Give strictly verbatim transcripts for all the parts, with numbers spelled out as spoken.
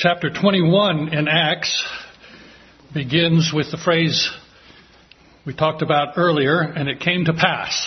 chapter twenty-one in Acts begins with the phrase we talked about earlier, and it came to pass.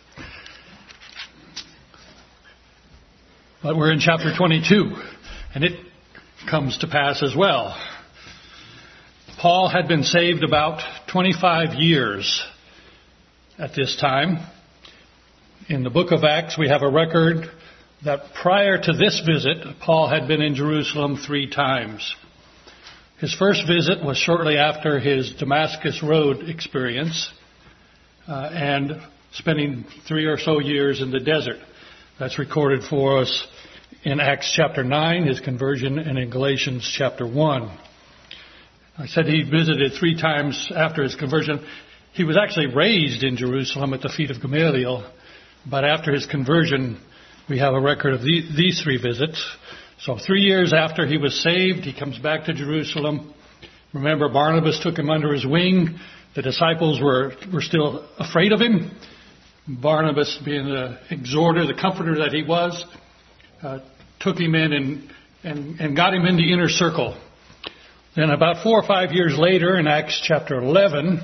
But we're in chapter twenty-two, and it comes to pass as well. Paul had been saved about twenty-five years at this time. In the book of Acts, we have a record that prior to this visit, Paul had been in Jerusalem three times. His first visit was shortly after his Damascus Road experience uh, and spending three or so years in the desert. That's recorded for us in Acts chapter nine, his conversion, and in Galatians chapter one. I said he visited three times after his conversion. He was actually raised in Jerusalem at the feet of Gamaliel, but after his conversion, we have a record of the, these three visits. So three years after he was saved, he comes back to Jerusalem. Remember, Barnabas took him under his wing. The disciples were, were still afraid of him. Barnabas, being the exhorter, the comforter that he was, uh, took him in and, and, and got him in the inner circle. Then about four or five years later, in Acts chapter eleven,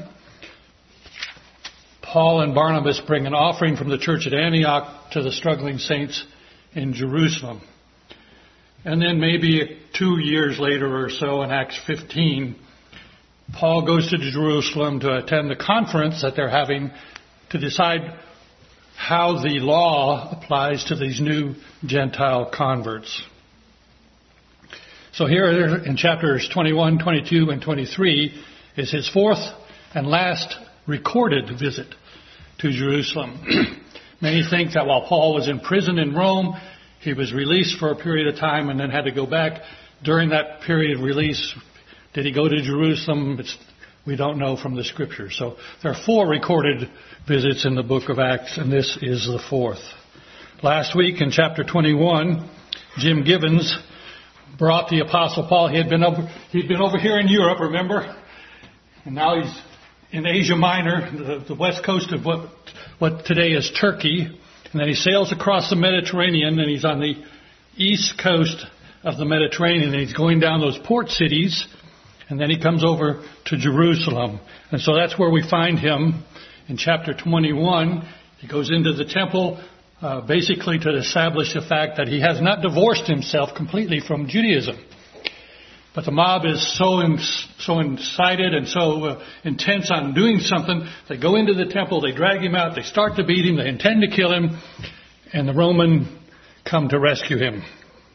Paul and Barnabas bring an offering from the church at Antioch to the struggling saints in Jerusalem. And then maybe two years later or so, in Acts fifteen, Paul goes to Jerusalem to attend the conference that they're having to decide how the law applies to these new Gentile converts. So here in chapters twenty-one, twenty-two, and twenty-three is his fourth and last recorded visit to Jerusalem. Many think that while Paul was in prison in Rome, he was released for a period of time and then had to go back. During that period of release, did he go to Jerusalem? It's, we don't know from the scriptures. So there are four recorded visits in the book of Acts, and this is the fourth. Last week in chapter twenty-one, Jim Gibbons brought the Apostle Paul. He had been over, he'd been over here in Europe, remember? And now he's in Asia Minor, the, the west coast of what, what today is Turkey. And then he sails across the Mediterranean, and he's on the east coast of the Mediterranean, and he's going down those port cities, and then he comes over to Jerusalem. And so that's where we find him in chapter twenty-one. He goes into the temple uh, basically to establish the fact that he has not divorced himself completely from Judaism. But the mob is so in, so incited and so uh, intense on doing something, they go into the temple, they drag him out, they start to beat him, they intend to kill him, and the Roman come to rescue him.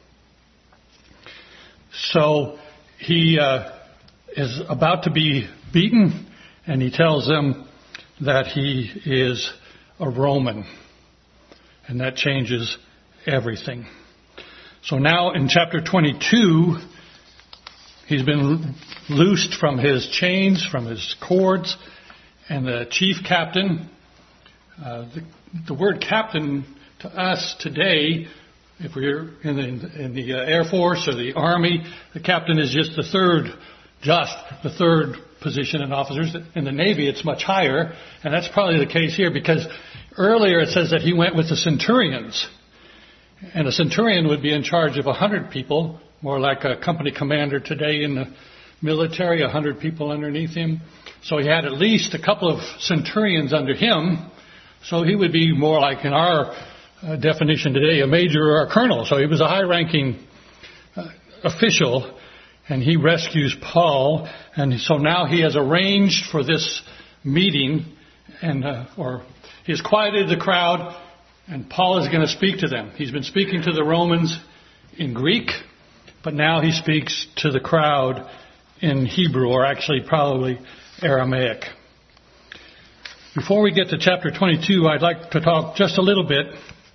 So he uh, is about to be beaten, and he tells them that he is a Roman. And that changes everything. So now in chapter twenty-two, he's been loosed from his chains, from his cords, and the chief captain, uh, the, the word captain to us today, if we're in the, in the uh, Air Force or the Army, the captain is just the third, just the third position in officers. In the Navy, it's much higher, and that's probably the case here because earlier it says that he went with the centurions, and a centurion would be in charge of a hundred people, more like a company commander today in the military, a hundred people underneath him. So he had at least a couple of centurions under him. So he would be more like, in our uh, definition today, a major or a colonel. So he was a high-ranking uh, official, and he rescues Paul. And so now he has arranged for this meeting, and uh, or he has quieted the crowd, and Paul is going to speak to them. He's been speaking to the Romans in Greek, but now he speaks to the crowd in Hebrew, or actually probably Aramaic. Before we get to chapter twenty-two, I'd like to talk just a little bit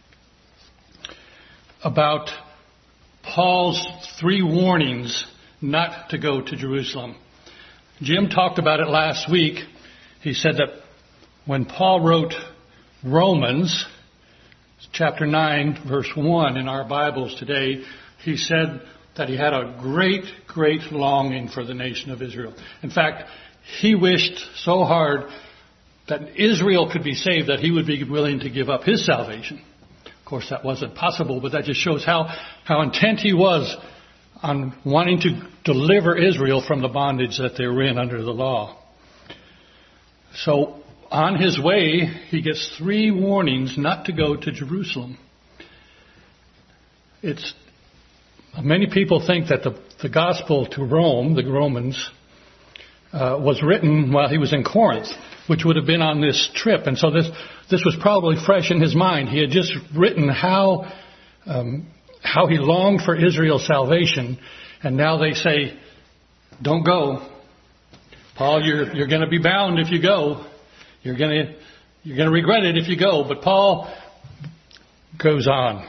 about Paul's three warnings not to go to Jerusalem. Jim talked about it last week. He said that when Paul wrote Romans, chapter nine, verse one in our Bibles today, he said that he had a great, great longing for the nation of Israel. In fact, he wished so hard that Israel could be saved that he would be willing to give up his salvation. Of course, that wasn't possible, but that just shows how, how intent he was on wanting to deliver Israel from the bondage that they were in under the law. So on his way, he gets three warnings not to go to Jerusalem. It's many people think that the, the gospel to Rome, the Romans, uh, was written while he was in Corinth, which would have been on this trip. And so this this was probably fresh in his mind. He had just written how um, how he longed for Israel's salvation, and now they say, "Don't go, Paul. You're you're going to be bound if you go. You're going to you're going to regret it if you go." But Paul goes on.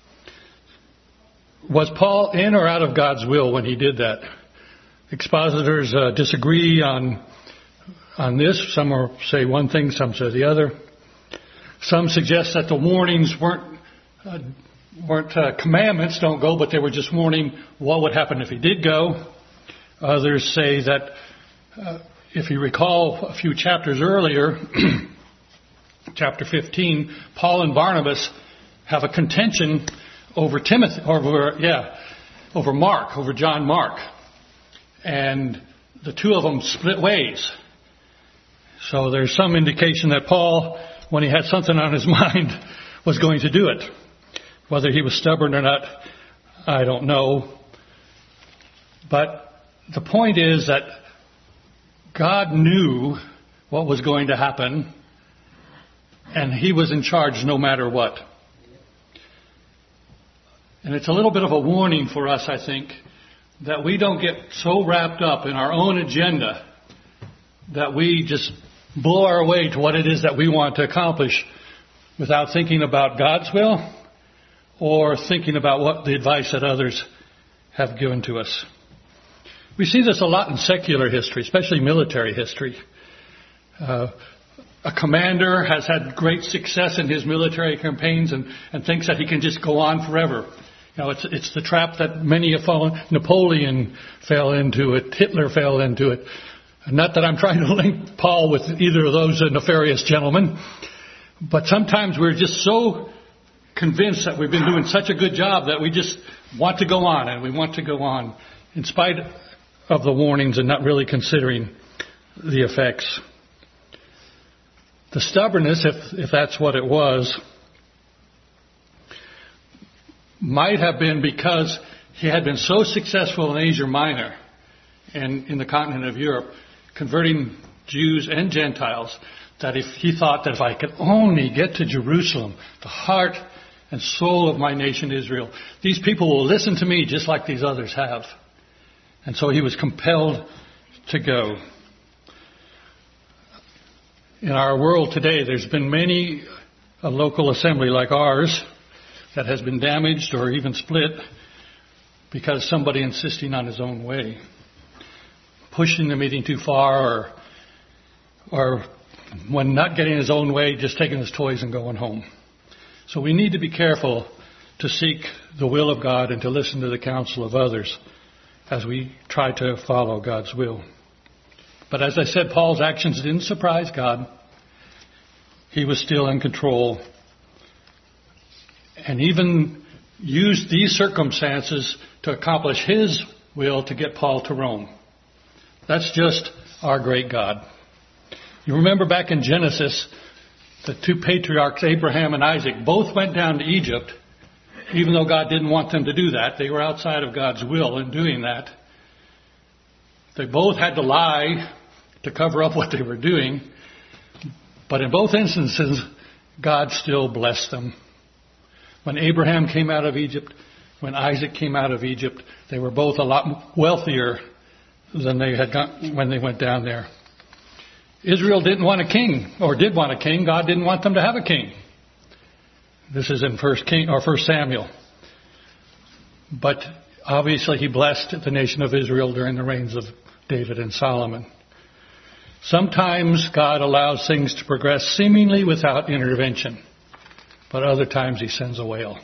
Was Paul in or out of God's will when he did that? Expositors uh, disagree on on this. Some are, say one thing, some say the other. Some suggest that the warnings weren't uh, weren't uh, commandments, don't go, but they were just warning what would happen if he did go. Others say that uh, if you recall a few chapters earlier, chapter fifteen, Paul and Barnabas have a contention over Timothy, over yeah, over Mark, over John Mark, and the two of them split ways. So there's some indication that Paul, when he had something on his mind, was going to do it. Whether he was stubborn or not, I don't know. But the point is that God knew what was going to happen, and he was in charge no matter what. And it's a little bit of a warning for us, I think, that we don't get so wrapped up in our own agenda that we just blow our way to what it is that we want to accomplish without thinking about God's will or thinking about what the advice that others have given to us. We see this a lot in secular history, especially military history. Uh, a commander has had great success in his military campaigns and, and thinks that he can just go on forever. You know, it's, it's the trap that many have fallen. Napoleon fell into it. Hitler fell into it. Not that I'm trying to link Paul with either of those nefarious gentlemen, but sometimes we're just so convinced that we've been doing such a good job that we just want to go on and we want to go on in spite of the warnings and not really considering the effects. The stubbornness, if, if that's what it was, might have been because he had been so successful in Asia Minor and in the continent of Europe, converting Jews and Gentiles, that if he thought that if I could only get to Jerusalem, the heart and soul of my nation Israel, these people will listen to me just like these others have. And so he was compelled to go. In our world today, there's been many a local assembly like ours that has been damaged or even split because somebody insisting on his own way, pushing the meeting too far, or, or when not getting his own way, just taking his toys and going home. So we need to be careful to seek the will of God and to listen to the counsel of others as we try to follow God's will. But as I said, Paul's actions didn't surprise God. He was still in control, and even used these circumstances to accomplish his will to get Paul to Rome. That's just our great God. You remember back in Genesis, the two patriarchs, Abraham and Isaac, both went down to Egypt, even though God didn't want them to do that. They were outside of God's will in doing that. They both had to lie to cover up what they were doing. But in both instances, God still blessed them. When Abraham came out of Egypt, when Isaac came out of Egypt, they were both a lot wealthier than they had got when they went down there. Israel didn't want a king, or did want a king. God didn't want them to have a king. This is in First King or First Samuel. But obviously, he blessed the nation of Israel during the reigns of David and Solomon. Sometimes God allows things to progress seemingly without intervention, but other times he sends a whale.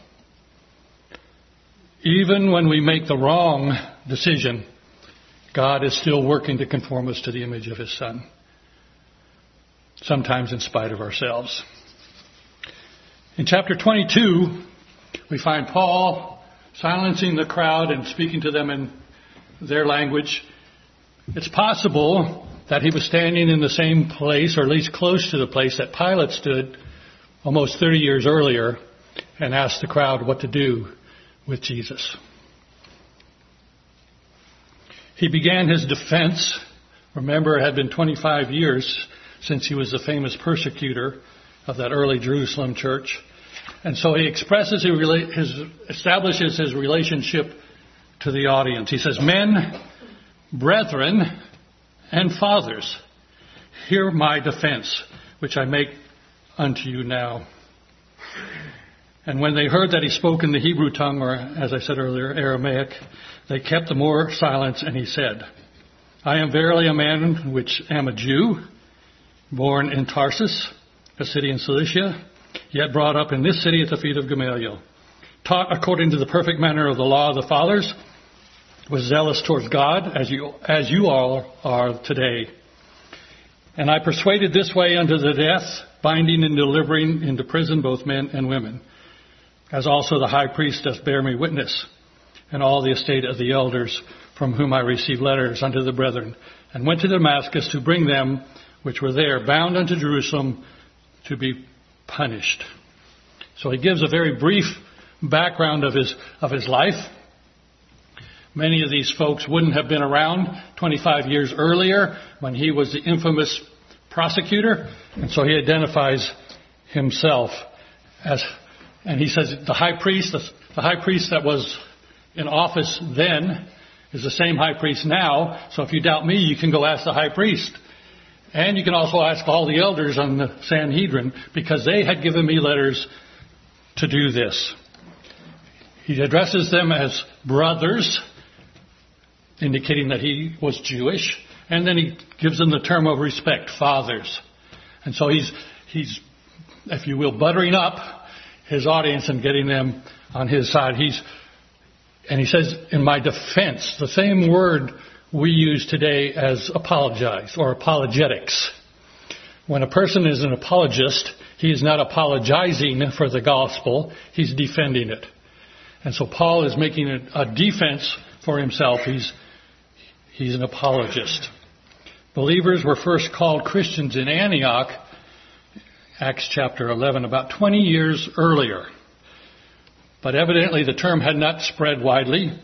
Even when we make the wrong decision, God is still working to conform us to the image of his Son, sometimes in spite of ourselves. In chapter twenty-two, we find Paul silencing the crowd and speaking to them in their language. It's possible that he was standing in the same place, or at least close to the place that Pilate stood almost thirty years earlier and asked the crowd what to do with Jesus. He began his defense. Remember, it had been twenty-five years since he was the famous persecutor of that early Jerusalem church. And so he expresses his, his establishes his relationship to the audience. He says, "Men, brethren, and fathers, hear my defense, which I make unto you now." And when they heard that he spoke in the Hebrew tongue, or as I said earlier, Aramaic, they kept the more silence, and he said, "I am verily a man which am a Jew, born in Tarsus, a city in Cilicia, yet brought up in this city at the feet of Gamaliel, taught according to the perfect manner of the law of the fathers, was zealous towards God, as you as you all are today. And I persuaded this way unto the death, binding and delivering into prison both men and women, as also the high priest doth bear me witness, and all the estate of the elders, from whom I received letters unto the brethren, and went to Damascus to bring them which were there, bound unto Jerusalem, to be punished." So he gives a very brief background of his of his life. Many of these folks wouldn't have been around twenty-five years earlier when he was the infamous prosecutor. And so he identifies himself as, and he says the high priest, the, the high priest that was in office then is the same high priest now. So if you doubt me, you can go ask the high priest. And you can also ask all the elders on the Sanhedrin, because they had given me letters to do this. He addresses them as brothers, indicating that he was Jewish, and then he gives them the term of respect, fathers. And so he's, he's, if you will, buttering up his audience and getting them on his side. He's, and he says, in my defense, the same word we use today as apologize or apologetics. When a person is an apologist, he is not apologizing for the gospel, he's defending it. And so Paul is making a, a defense for himself. He's He's an apologist. Believers were first called Christians in Antioch, Acts chapter eleven, about twenty years earlier. But evidently the term had not spread widely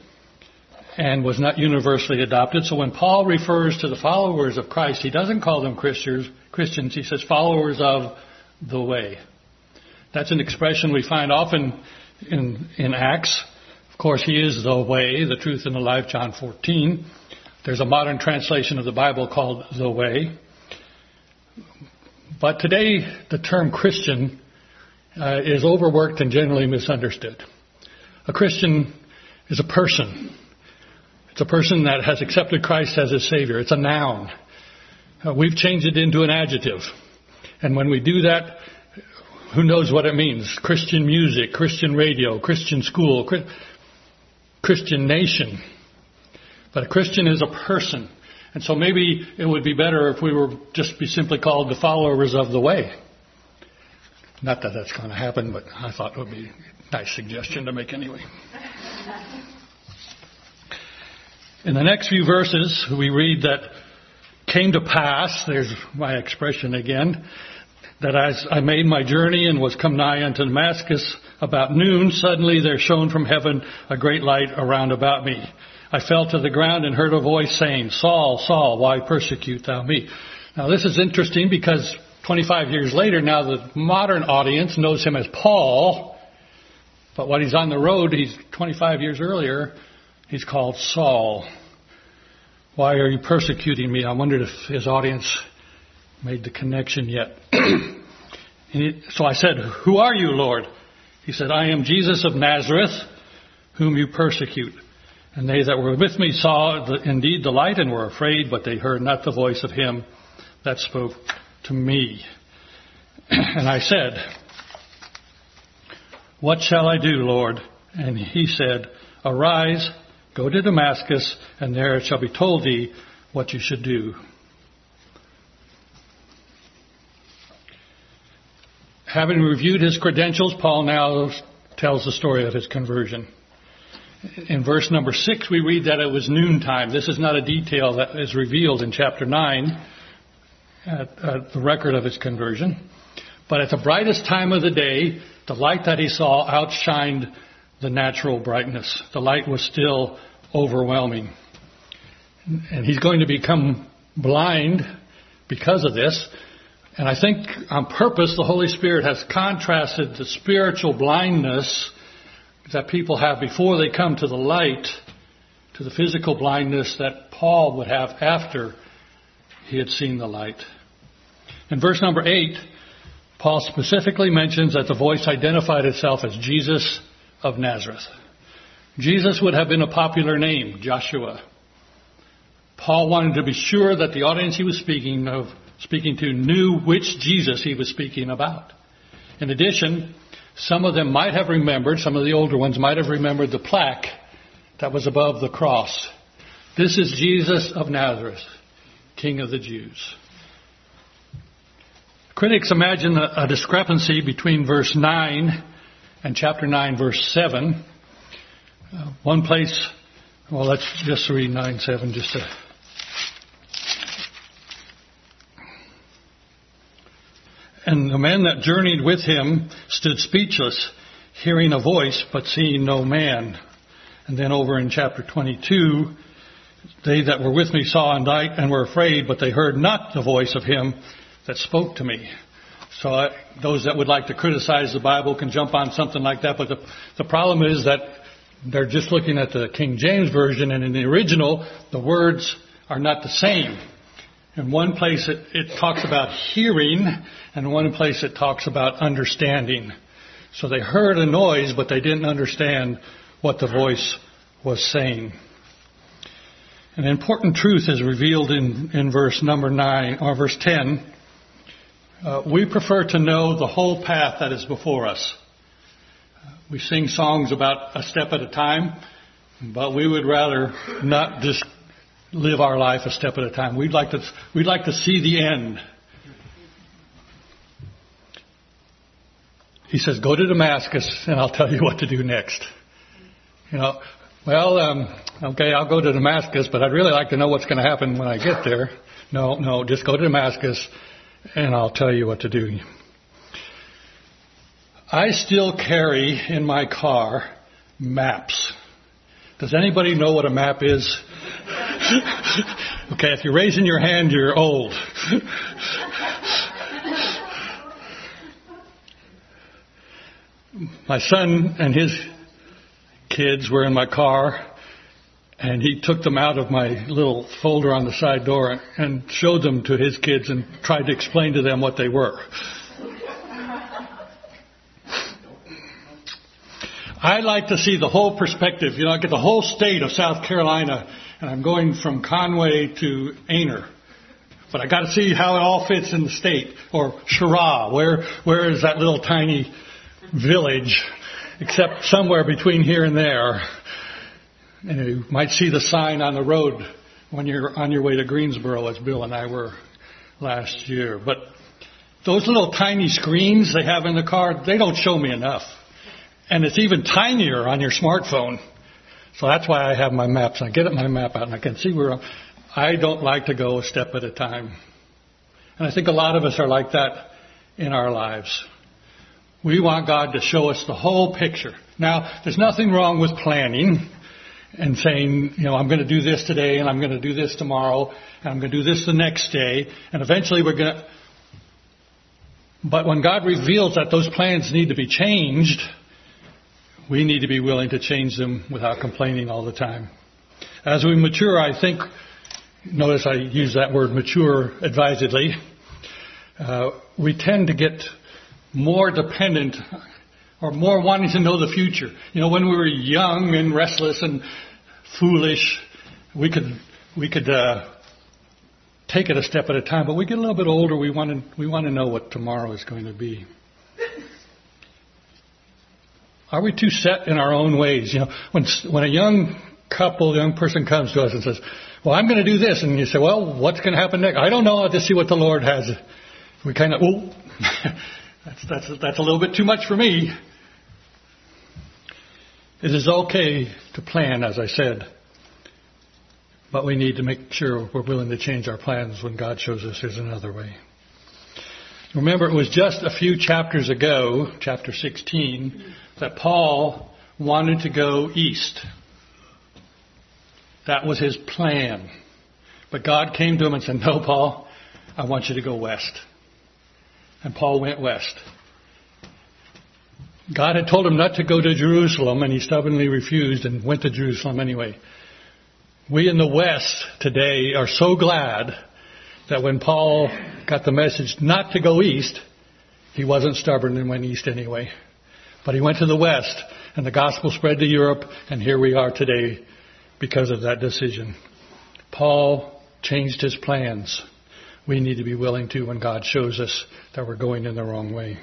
and was not universally adopted. So when Paul refers to the followers of Christ, he doesn't call them Christians. Christians. He says followers of the way. That's an expression we find often in, in Acts. Of course, he is the way, the truth, and the life, John fourteen. There's a modern translation of the Bible called The Way. But today, the term Christian uh, is overworked and generally misunderstood. A Christian is a person. It's a person that has accepted Christ as his Savior. It's a noun. Uh, we've changed it into an adjective. And when we do that, who knows what it means? Christian music, Christian radio, Christian school, Christian nation. But a Christian is a person. And so maybe it would be better if we were just be simply called the followers of the way. Not that that's going to happen, but I thought it would be a nice suggestion to make anyway. In the next few verses, we read that came to pass, there's my expression again, that as I made my journey and was come nigh unto Damascus about noon, suddenly there shone from heaven a great light around about me. I fell to the ground and heard a voice saying, Saul, Saul, why persecute thou me? Now this is interesting because twenty-five years later, now the modern audience knows him as Paul. But when he's on the road, he's twenty-five years earlier, he's called Saul. Why are you persecuting me? I wondered if his audience made the connection yet. he, so I said, who are you, Lord? He said, I am Jesus of Nazareth, whom you persecute. And they that were with me saw the, indeed the light and were afraid, but they heard not the voice of him that spoke to me. And I said, what shall I do, Lord? And he said, arise, go to Damascus, and there it shall be told thee what you should do. Having reviewed his credentials, Paul now tells the story of his conversion. In verse number six, we read that it was noontime. This is not a detail that is revealed in chapter nine, at, at the record of his conversion. But at the brightest time of the day, the light that he saw outshined the natural brightness. The light was still overwhelming. And he's going to become blind because of this. And I think on purpose, the Holy Spirit has contrasted the spiritual blindness that people have before they come to the light to the physical blindness that Paul would have after he had seen the light. In verse number eight, Paul specifically mentions that the voice identified itself as Jesus of Nazareth. Jesus would have been a popular name, Joshua. Paul wanted to be sure that the audience he was speaking of, speaking to knew which Jesus he was speaking about. In addition, some of them might have remembered, some of the older ones might have remembered the plaque that was above the cross. This is Jesus of Nazareth, King of the Jews. Critics imagine a, a discrepancy between verse nine and chapter nine, verse seven. Uh, one place, well, let's just read nine, seven, just to... And the men that journeyed with him stood speechless, hearing a voice, but seeing no man. And then over in chapter twenty-two, they that were with me saw and died and were afraid, but they heard not the voice of him that spoke to me. So I, those that would like to criticize the Bible can jump on something like that. But the, the problem is that they're just looking at the King James Version, and in the original, the words are not the same. In one place it, it talks about hearing, and in one place it talks about understanding. So they heard a noise, but they didn't understand what the voice was saying. An important truth is revealed in, in verse number nine, or verse ten. Uh, we prefer to know the whole path that is before us. We sing songs about a step at a time, but we would rather not just live our life a step at a time. We'd like to, we'd like to see the end. He says, go to Damascus and I'll tell you what to do next. You know, well, um, okay, I'll go to Damascus, but I'd really like to know what's going to happen when I get there. No, no, just go to Damascus and I'll tell you what to do. I still carry in my car maps. Does anybody know what a map is? Okay, if you're raising your hand, you're old. My son and his kids were in my car, and he took them out of my little folder on the side door and showed them to his kids and tried to explain to them what they were. I like to see the whole perspective. You know, I get the whole state of South Carolina, and I'm going from Conway to Aner. But I got to see how it all fits in the state. Or Cheraw, where where is that little tiny village, except somewhere between here and there. And you might see the sign on the road when you're on your way to Greensboro, as Bill and I were last year. But those little tiny screens they have in the car, they don't show me enough. And it's even tinier on your smartphone. So that's why I have my maps. I get my map out and I can see where I'm. I don't like to go a step at a time. And I think a lot of us are like that in our lives. We want God to show us the whole picture. Now, there's nothing wrong with planning and saying, you know, I'm going to do this today and I'm going to do this tomorrow and I'm going to do this the next day. And eventually we're going to... But when God reveals that those plans need to be changed, we need to be willing to change them without complaining all the time. As we mature, I think, notice I use that word mature advisedly, uh, we tend to get more dependent or more wanting to know the future. You know, when we were young and restless and foolish, we could we could uh, take it a step at a time. But we get a little bit older, we want to we want to know what tomorrow is going to be. Are we too set in our own ways? You know, when when a young couple, young person comes to us and says, "Well, I'm going to do this," and you say, "Well, what's going to happen next?" "I don't know. I'll just see what the Lord has." We kind of, "Oh, that's that's that's a little bit too much for me." It is okay to plan, as I said. But we need to make sure we're willing to change our plans when God shows us there's another way. Remember, it was just a few chapters ago, chapter sixteen, that Paul wanted to go east. That was his plan. But God came to him and said, no, Paul, I want you to go west. And Paul went west. God had told him not to go to Jerusalem, and he stubbornly refused and went to Jerusalem anyway. We in the West today are so glad that when Paul got the message not to go east, he wasn't stubborn and went east anyway. But he went to the West, and the gospel spread to Europe, and here we are today because of that decision. Paul changed his plans. We need to be willing to when God shows us that we're going in the wrong way.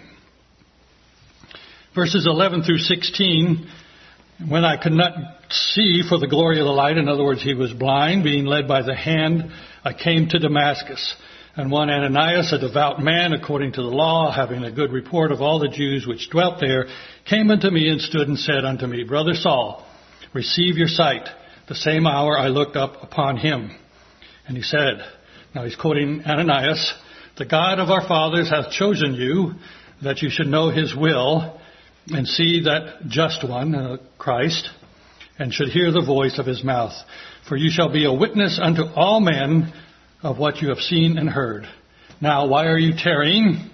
Verses eleven through sixteen, when I could not see for the glory of the light, in other words, he was blind, being led by the hand, I came to Damascus. And one Ananias, a devout man according to the law, having a good report of all the Jews which dwelt there, came unto me and stood and said unto me, Brother Saul, receive your sight. The same hour I looked up upon him. And he said, now he's quoting Ananias, the God of our fathers hath chosen you, that you should know his will, and see that just one, uh, Christ, and should hear the voice of his mouth. For you shall be a witness unto all men of what you have seen and heard. Now, why are you tarrying?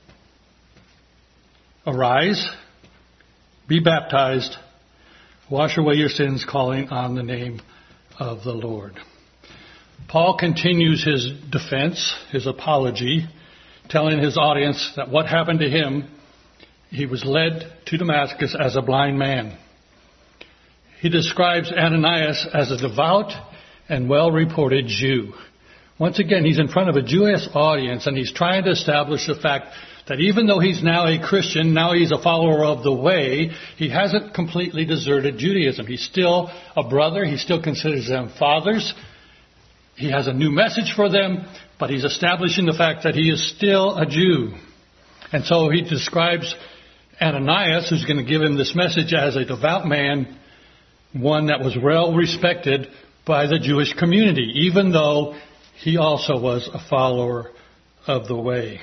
Arise, be baptized, wash away your sins, calling on the name of the Lord. Paul continues his defense, his apology, telling his audience that what happened to him, he was led to Damascus as a blind man. He describes Ananias as a devout and well-reported Jew. Once again, he's in front of a Jewish audience, and he's trying to establish the fact that even though he's now a Christian, now he's a follower of the way, he hasn't completely deserted Judaism. He's still a brother. He still considers them fathers. He has a new message for them, but he's establishing the fact that he is still a Jew. And so he describes Ananias, who's going to give him this message, as a devout man, one that was well respected by the Jewish community, even though he also was a follower of the way.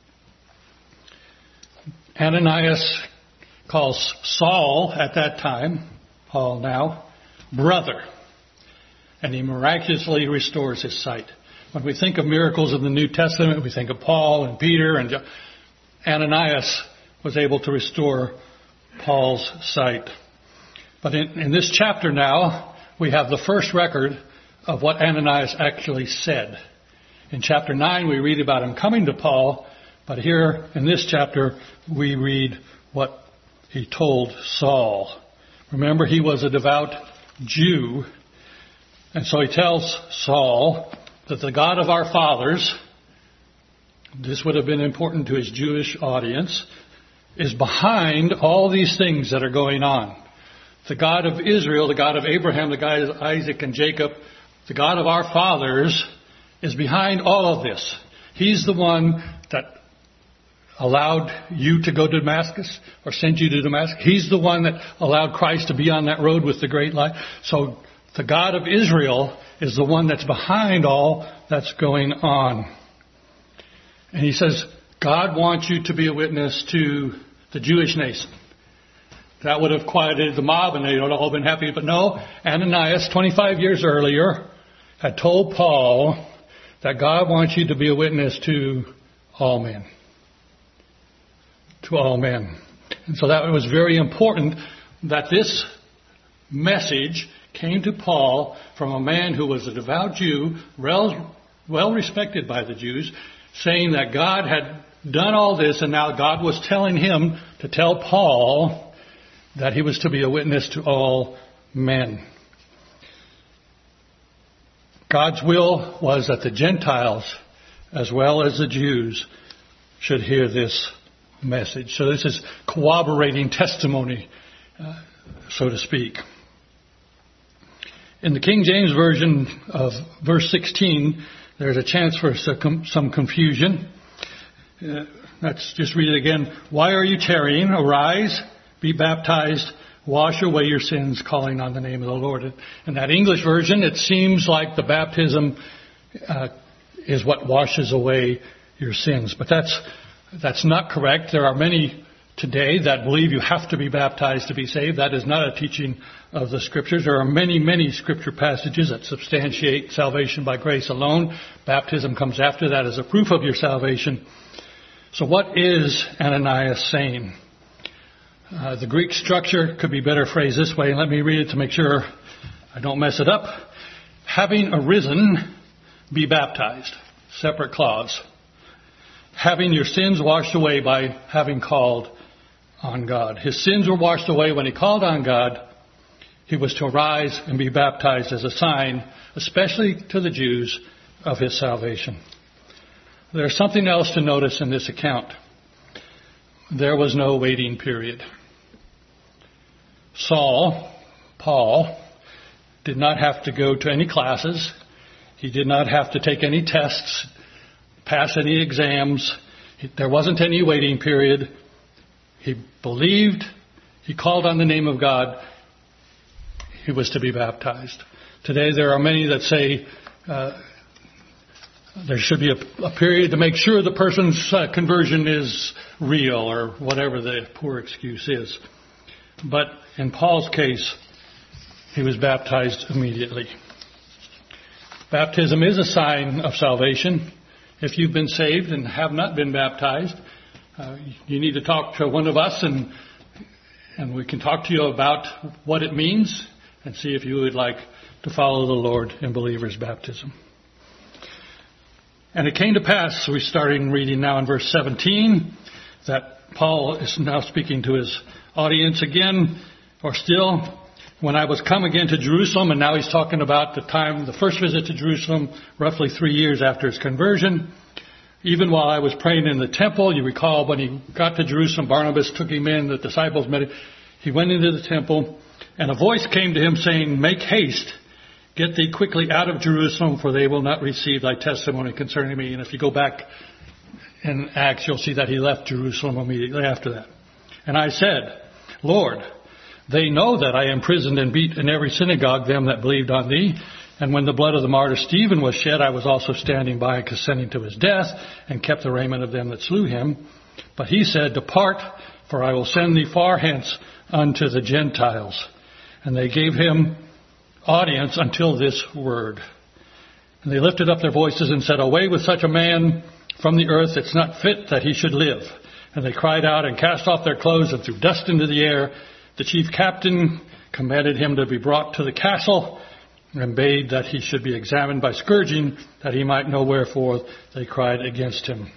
Ananias calls Saul at that time, Paul now, brother. And he miraculously restores his sight. When we think of miracles in the New Testament, we think of Paul and Peter, and Ananias was able to restore Paul's sight. But in, in this chapter now, we have the first record of what Ananias actually said. In chapter nine, we read about him coming to Paul, but here in this chapter, we read what he told Saul. Remember, he was a devout Jew, and so he tells Saul that the God of our fathers, this would have been important to his Jewish audience, is behind all these things that are going on. The God of Israel, the God of Abraham, the God of Isaac and Jacob, the God of our fathers is behind all of this. He's the one that allowed you to go to Damascus or sent you to Damascus. He's the one that allowed Christ to be on that road with the great light. So the God of Israel is the one that's behind all that's going on. And he says, God wants you to be a witness to the Jewish nation. That would have quieted the mob and they would have all been happy. But no, Ananias, twenty-five years earlier, had told Paul that God wants you to be a witness to all men. To all men. And so that was very important that this message came to Paul from a man who was a devout Jew, well, well respected by the Jews, saying that God had done all this, and now God was telling him to tell Paul that he was to be a witness to all men. God's will was that the Gentiles, as well as the Jews, should hear this message. So this is corroborating testimony, uh, so to speak. In the King James Version of verse sixteen, there's a chance for some confusion. Uh, let's just read it again. Why are you tarrying? Arise, be baptized, wash away your sins, calling on the name of the Lord. In that English version, it seems like the baptism uh, is what washes away your sins. But that's that's not correct. There are many today that believe you have to be baptized to be saved. That is not a teaching of the Scriptures. There are many, many Scripture passages that substantiate salvation by grace alone. Baptism comes after that as a proof of your salvation. So what is Ananias saying? Uh, the Greek structure could be better phrased this way. Let me read it to make sure I don't mess it up. Having arisen, be baptized. Separate clause. Having your sins washed away by having called on God. His sins were washed away when he called on God. He was to arise and be baptized as a sign, especially to the Jews, of his salvation. There's something else to notice in this account. There was no waiting period. Saul, Paul, did not have to go to any classes. He did not have to take any tests, pass any exams. There wasn't any waiting period. He believed. He called on the name of God. He was to be baptized. Today there are many that say uh, there should be a, a period to make sure the person's uh, conversion is real, or whatever the poor excuse is. But in Paul's case, he was baptized immediately. Baptism is a sign of salvation. If you've been saved and have not been baptized, uh, you need to talk to one of us, and and we can talk to you about what it means and see if you would like to follow the Lord in believer's baptism. And it came to pass, we're starting reading now in verse seventeen, that Paul is now speaking to his audience again, or still, when I was come again to Jerusalem, and now he's talking about the time, the first visit to Jerusalem, roughly three years after his conversion. Even while I was praying in the temple, you recall when he got to Jerusalem, Barnabas took him in, the disciples met him. He went into the temple, and a voice came to him saying, "Make haste, get thee quickly out of Jerusalem, for they will not receive thy testimony concerning me." And if you go back in Acts, you'll see that he left Jerusalem immediately after that. And I said, "Lord, they know that I imprisoned and beat in every synagogue them that believed on thee. And when the blood of the martyr Stephen was shed, I was also standing by, consenting to his death, and kept the raiment of them that slew him. But he said, Depart, for I will send thee far hence unto the Gentiles." And they gave him audience until this word. And they lifted up their voices and said, "Away with such a man from the earth, it's not fit that he should live." And they cried out and cast off their clothes and threw dust into the air. The chief captain commanded him to be brought to the castle, and bade that he should be examined by scourging, that he might know wherefore they cried against him.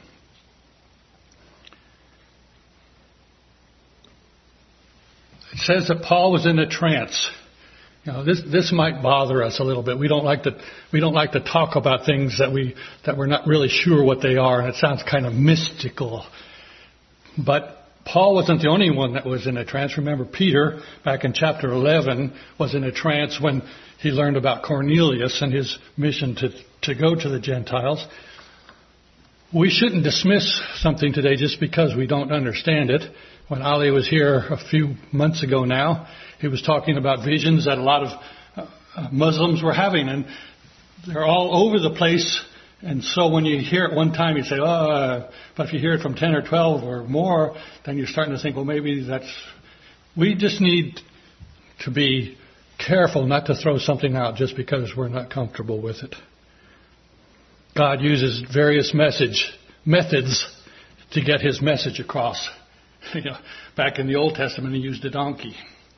It says that Paul was in a trance. You know, this this might bother us a little bit. We don't like to we don't like to talk about things that we that we're not really sure what they are, and it sounds kind of mystical. But Paul wasn't the only one that was in a trance. Remember, Peter, back in chapter eleven, was in a trance when he learned about Cornelius and his mission to, to go to the Gentiles. We shouldn't dismiss something today just because we don't understand it. When Ali was here a few months ago now, he was talking about visions that a lot of uh, Muslims were having, and they're all over the place. And so when you hear it one time, you say, oh, uh, but if you hear it from ten or twelve or more, then you're starting to think, well, maybe that's... We just need to be careful not to throw something out just because we're not comfortable with it. God uses various message methods to get his message across. You know, back in the Old Testament, he used a donkey.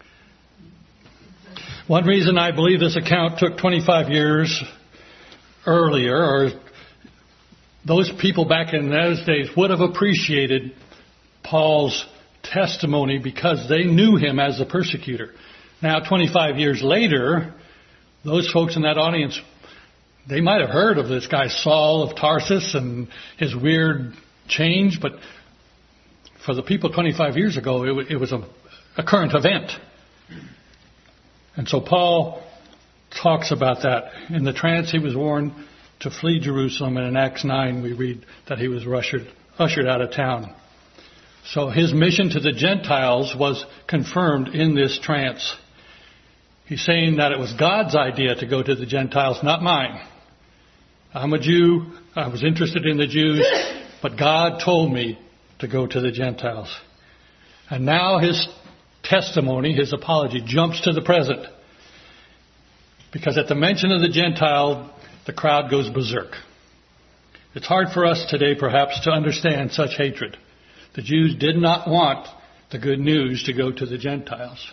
One reason I believe this account took twenty-five years earlier, or those people back in those days would have appreciated Paul's testimony because they knew him as the persecutor. Now, twenty-five years later, those folks in that audience, they might have heard of this guy Saul of Tarsus and his weird change, but for the people twenty-five years ago, it, it was a, a current event. And so Paul talks about that. In the trance, he was warned to flee Jerusalem, and in Acts nine, we read that he was ushered, ushered out of town. So his mission to the Gentiles was confirmed in this trance. He's saying that it was God's idea to go to the Gentiles, not mine. I'm a Jew. I was interested in the Jews, but God told me to go to the Gentiles. And now his testimony, his apology, jumps to the present. Because at the mention of the Gentile, the crowd goes berserk. It's hard for us today, perhaps, to understand such hatred. The Jews did not want the good news to go to the Gentiles.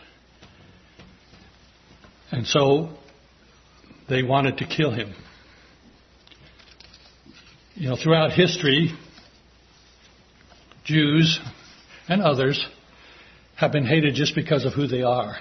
And so they wanted to kill him. You know, throughout history, Jews and others have been hated just because of who they are.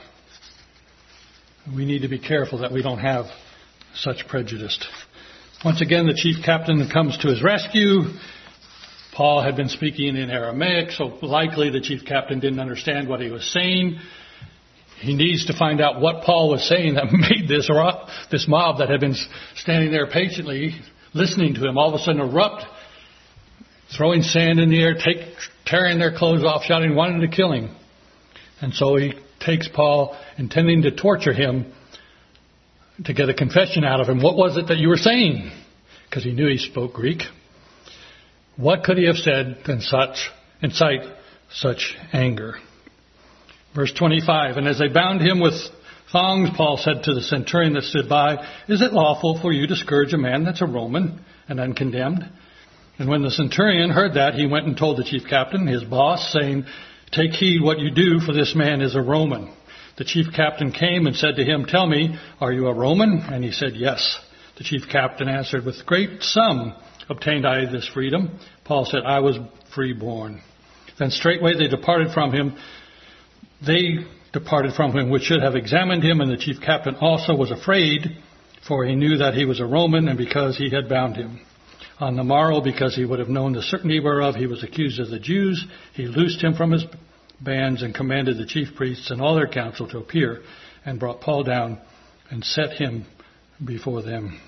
We need to be careful that we don't have such prejudice. Once again, the chief captain comes to his rescue. Paul had been speaking in Aramaic, so likely the chief captain didn't understand what he was saying. He needs to find out what Paul was saying that made this this mob that had been standing there patiently listening to him all of a sudden erupt, throwing sand in the air, take, tearing their clothes off, shouting, wanting to kill him. And so he takes Paul, intending to torture him, to get a confession out of him. What was it that you were saying? Because he knew he spoke Greek. What could he have said to such, incite such anger? Verse twenty-five, and as they bound him with thongs, Paul said to the centurion that stood by, is it lawful for you to scourge a man that's a Roman and uncondemned? And when the centurion heard that, he went and told the chief captain, his boss, saying, take heed what you do, for this man is a Roman. The chief captain came and said to him, tell me, are you a Roman? And he said, yes. The chief captain answered, with great sum obtained I this freedom. Paul said, I was freeborn. Then straightway they departed from him. They departed from him, which should have examined him, and the chief captain also was afraid, for he knew that he was a Roman, and because he had bound him. On the morrow, because he would have known the certainty whereof he was accused of the Jews, he loosed him from his bands and commanded the chief priests and all their council to appear, and brought Paul down and set him before them.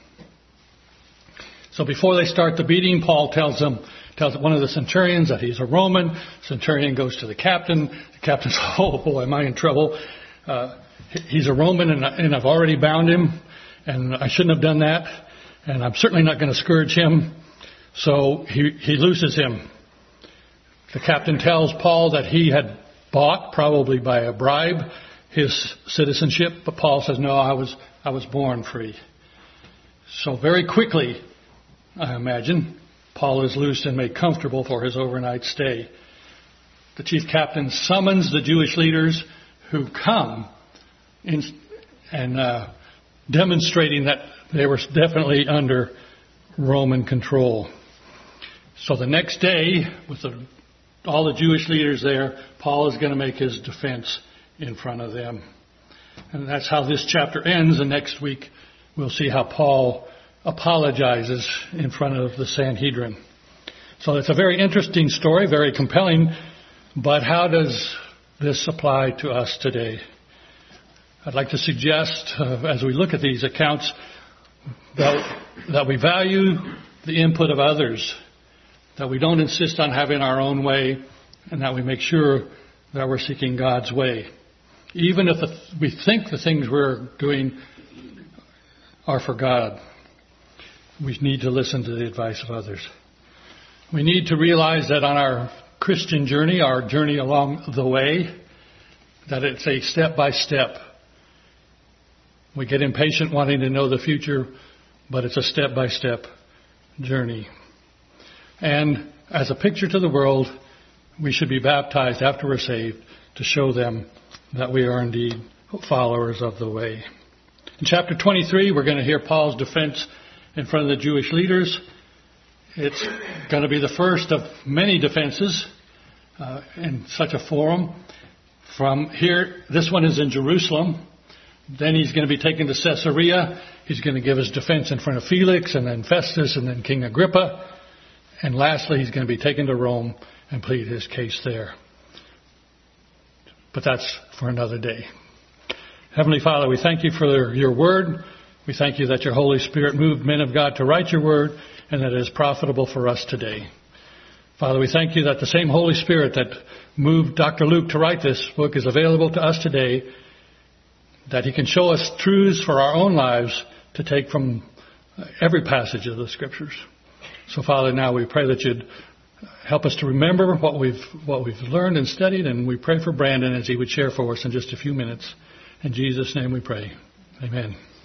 So before they start the beating, Paul tells them, tells one of the centurions that he's a Roman. Centurion goes to the captain. The captain says, oh boy, am I in trouble. Uh, he's a Roman and, and I've already bound him, and I shouldn't have done that, and I'm certainly not going to scourge him. So he, he looses him. The captain tells Paul that he had bought, probably by a bribe, his citizenship, but Paul says, no, I was I was born free. So very quickly, I imagine, Paul is loosed and made comfortable for his overnight stay. The chief captain summons the Jewish leaders who come in, and uh, demonstrating that they were definitely under Roman control. So the next day, with the, all the Jewish leaders there, Paul is going to make his defense in front of them. And that's how this chapter ends. And next week, we'll see how Paul apologizes in front of the Sanhedrin. So it's a very interesting story, very compelling. But how does this apply to us today? I'd like to suggest, uh, as we look at these accounts, that, that we value the input of others, that we don't insist on having our own way, and that we make sure that we're seeking God's way. Even if the, we think the things we're doing are for God, we need to listen to the advice of others. We need to realize that on our Christian journey, our journey along the way, that it's a step-by-step. We get impatient wanting to know the future, but it's a step-by-step journey. And as a picture to the world, we should be baptized after we're saved to show them that we are indeed followers of the way. In chapter twenty-three, we're going to hear Paul's defense in front of the Jewish leaders. It's going to be the first of many defenses uh, in such a forum. From here, this one is in Jerusalem. Then he's going to be taken to Caesarea. He's going to give his defense in front of Felix and then Festus and then King Agrippa. And lastly, he's going to be taken to Rome and plead his case there. But that's for another day. Heavenly Father, we thank you for your word. We thank you that your Holy Spirit moved men of God to write your word and that it is profitable for us today. Father, we thank you that the same Holy Spirit that moved Doctor Luke to write this book is available to us today, that he can show us truths for our own lives to take from every passage of the Scriptures. So, Father, now we pray that you'd help us to remember what we've what we've learned and studied, and we pray for Brandon as he would share for us in just a few minutes. In Jesus' name we pray. Amen.